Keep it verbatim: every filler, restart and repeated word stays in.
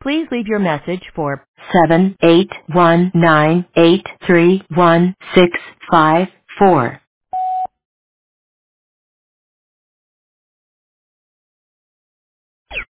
Please leave your message for seven eight one nine eight three one six five four.